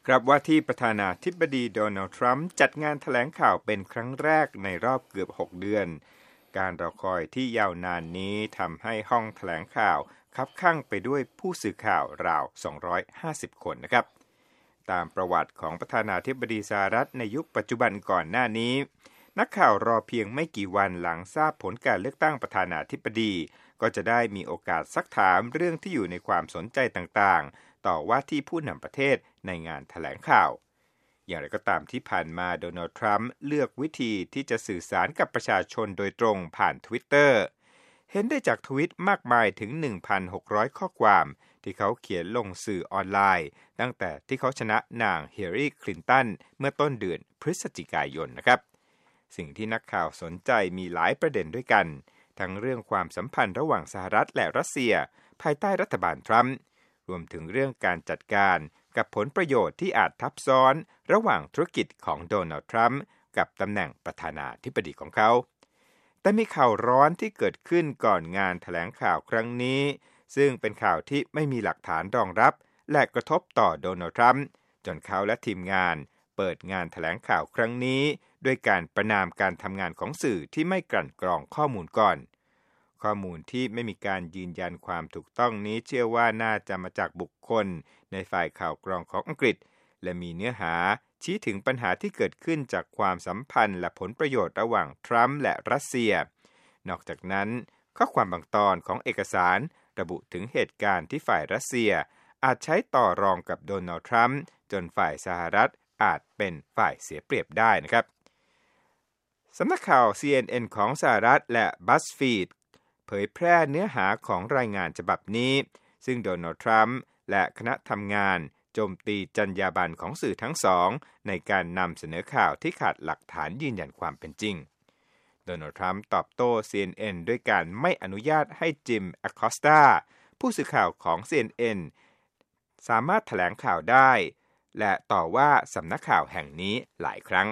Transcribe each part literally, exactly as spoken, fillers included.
ครับว่าที่ประธานาธิบดีโดนัลด์ทรัมป์จัดงานแถลงข่าวเป็นครั้งแรกในรอบเกือบหกเดือนการรอคอยที่ยาวนานนี้ทำให้ห้องแถลงข่าวคับข้างไปด้วยผู้สื่อข่าวราวสองร้อยห้าสิบคนนะครับตามประวัติของประธานาธิบดีสหรัฐในยุคปัจจุบันก่อนหน้านี้นักข่าวรอเพียงไม่กี่วันหลังทราบผลการเลือกตั้งประธานาธิบดีก็จะได้มีโอกาสซักถามเรื่องที่อยู่ในความสนใจต่างๆต่อว่าที่ผู้นำประเทศในงานแถลงข่าวอย่างไรก็ตามที่ผ่านมาโดนัลด์ทรัมป์เลือกวิธีที่จะสื่อสารกับประชาชนโดยตรงผ่าน Twitter เห็นได้จากทวิตมากมายถึง หนึ่งพันหกร้อย ข้อความที่เขาเขียนลงสื่อออนไลน์ตั้งแต่ที่เขาชนะนางฮิลลารีคลินตันเมื่อต้นเดือนพฤศจิกายนนะครับสิ่งที่นักข่าวสนใจมีหลายประเด็นด้วยกันทั้งเรื่องความสัมพันธ์ระหว่างสหรัฐและรัสเซียภายใต้รัฐบาลทรัมป์รวมถึงเรื่องการจัดการกับผลประโยชน์ที่อาจทับซ้อนระหว่างธุรกิจของโดนัลด์ทรัมป์กับตำแหน่งประธานาธิบดีของเขาแต่มีข่าวร้อนที่เกิดขึ้นก่อนงานแถลงข่าวครั้งนี้ซึ่งเป็นข่าวที่ไม่มีหลักฐานรองรับและกระทบต่อโดนัลด์ทรัมป์จนเขาและทีมงานเปิดงานแถลงข่าวครั้งนี้ด้วยการประณามการทำงานของสื่อที่ไม่กลั่นกรองข้อมูลก่อนข้อมูลที่ไม่มีการยืนยันความถูกต้องนี้เชื่อว่าน่าจะมาจากบุคคลในฝ่ายข่าวกรองของอังกฤษและมีเนื้อหาชี้ถึงปัญหาที่เกิดขึ้นจากความสัมพันธ์และผลประโยชน์ระหว่างทรัมป์และรัสเซียนอกจากนั้นข้อความบางตอนของเอกสารระบุถึงเหตุการณ์ที่ฝ่ายรัสเซียอาจใช้ต่อรองกับโดนัลด์ทรัมป์จนฝ่ายสหรัฐอาจเป็นฝ่ายเสียเปรียบได้นะครับสำนักข่าว ซี เอ็น เอ็น ของสหรัฐและ BuzzFeed เผยแพร่เนื้อหาของรายงานฉบับนี้ซึ่งโดนัลด์ทรัมป์และคณะทำงานโจมตีจรรยาบรรณของสื่อทั้งสองในการนำเสนอข่าวที่ขาดหลักฐานยืนยันความเป็นจริงโดนัลด์ทรัมป์ตอบโต้ ซี เอ็น เอ็น ด้วยการไม่อนุญาตให้จิม อคอสตาผู้สื่อข่าวของ ซี เอ็น เอ็น สามารถแถลงข่าวได้และต่อว่าสำนักข่าวแห่งนี้หลายครั้ง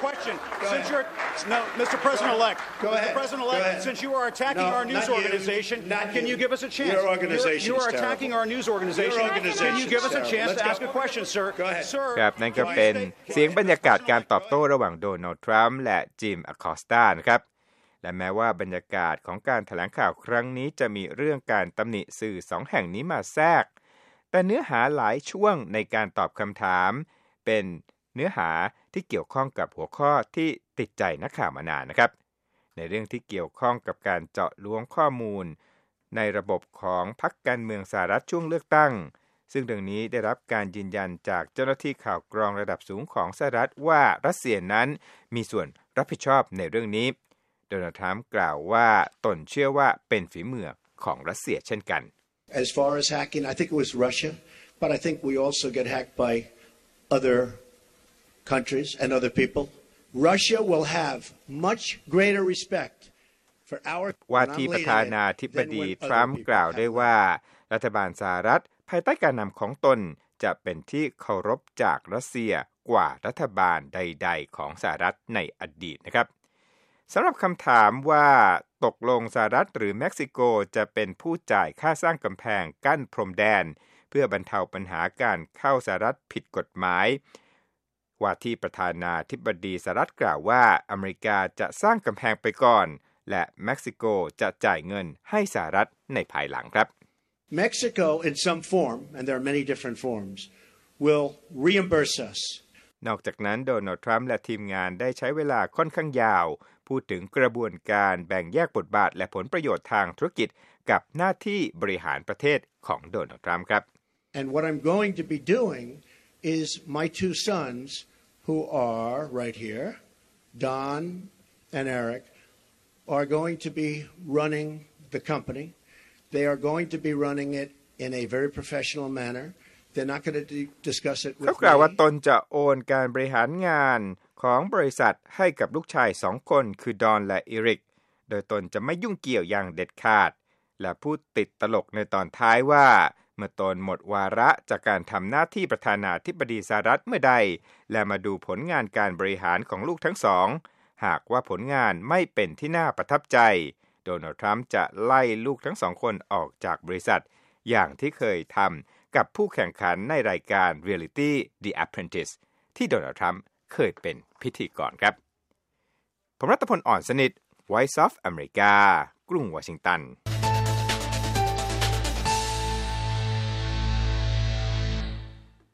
Since you're no, Mister President-elect, Mister President-elect, since you are attacking our news organization, can you give us a chance? Your organization You are attacking our news organization. Can you give us a chance to ask a question, sir? Go ahead. Sir. ครับนั่นก็เป็นเสียงบรรยากาศการตอบโต้ระหว่างโดนัลด์ทรัมป์และจิม อคอสตานะครับและแม้ว่าบรรยากาศของการแถลงข่าวครั้งนี้จะมีเรื่องการตำหนิสื่อสองแห่งนี้มาแทรกแต่เนื้อหาหลายช่วงในการตอบคำถามเป็นเนื้อหาที่เกี่ยวข้องกับหัวข้อที่ติดใจนักข่าวมานานนะครับในเรื่องที่เกี่ยวข้องกับการเจาะล้วงข้อมูลในระบบของพรรคการเมืองสหรัฐช่วงเลือกตั้งซึ่งเรื่องนี้ได้รับการยืนยันจากเจ้าหน้าที่ข่าวกรองระดับสูงของสหรัฐว่ารัสเซียนั้นมีส่วนรับผิดชอบในเรื่องนี้โดนัลด์ทรัมป์กล่าวว่าตนเชื่อว่าเป็นฝีมือของรัสเซียเช่นกัน As far as hacking, I think it was Russia, but I think we also get hacked by other countries and other people. Russia will have much greater respect for our ว่าที่ประธานาธิบดีทรัมป์กล่าวได้ว่ารัฐบาลสหรัฐภายใต้การนำของตนจะเป็นที่เคารพจากรัสเซียกว่ารัฐบาลใดๆของสหรัฐในอดีตนะครับสำหรับคำถามว่าตกลงสหรัฐหรือเม็กซิโกจะเป็นผู้จ่ายค่าสร้างกำแพงกั้นพรมแดนเพื่อบรรเทาปัญหาการเข้าสหรัฐผิดกฎหมายว่าที่ประธานาธิบดีสหรัฐกล่าวว่าอเมริกาจะสร้างกำแพงไปก่อนและเม็กซิโกจะจ่ายเงินให้สหรัฐในภายหลังครับ Mexico in some form and there are many different forms will reimburse us นอกจากนั้นโดนัลด์ทรัมป์และทีมงานได้ใช้เวลาค่อนข้างยาวพูดถึงกระบวนการแบ่งแยกบทบาทและผลประโยชน์ทางธุรกิจกับหน้าที่บริหารประเทศของโดนัลด์ทรัมป์ครับ And what I'm going to be doing is my two sons who are right here, Don and Eric, are going to be running the company. They are going to be running it in a very professional manner.They're not going to discuss it with me. เขากล่าวว่าตนจะโอนการบริหารงานของบริษัทให้กับลูกชายสองคนคือดอนและอีริกโดยตนจะไม่ยุ่งเกี่ยวอย่างเด็ดขาดและพูดติดตลกในตอนท้ายว่าเมื่อตนหมดวาระจากการทำหน้าที่ประธานาธิบดีสหรัฐเมื่อใดและมาดูผลงานการบริหารของลูกทั้งสองหากว่าผลงานไม่เป็นที่น่าประทับใจโดนัลด์ทรัมป์จะไล่ลูกทั้งสองคนออกจากบริษัทอย่างที่เคยทำกับผู้แข่งขันในรายการ Reality The Apprentice ที่โดนัลด์ทรัมป์เคยเป็นพิธีกรครับผมรัตพล อ่อนสนิท Voice of America กรุงวอชิงตัน